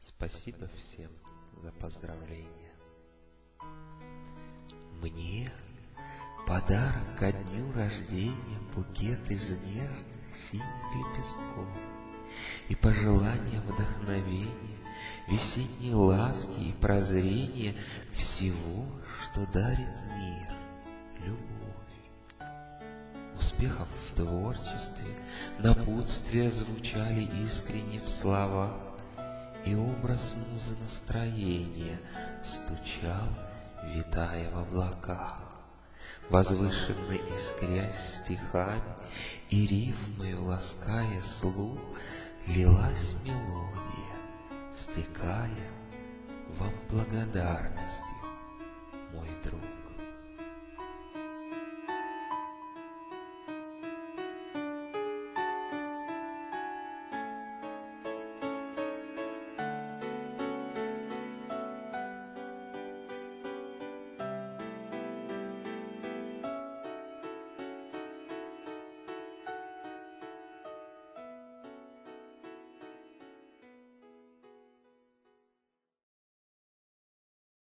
Спасибо всем за поздравления. Мне подарок ко дню рождения букет из нежных синих лепестков и пожелания вдохновения, весенней ласки и прозрения всего, что дарит мир, любовь. Успехов в творчестве, напутствия звучали искренне в словах, и образ музы настроения стучал, витая в облаках. Возвышенно искрясь стихами и рифмою лаская слух, лилась мелодия, стекая вам благодарностью, мой друг.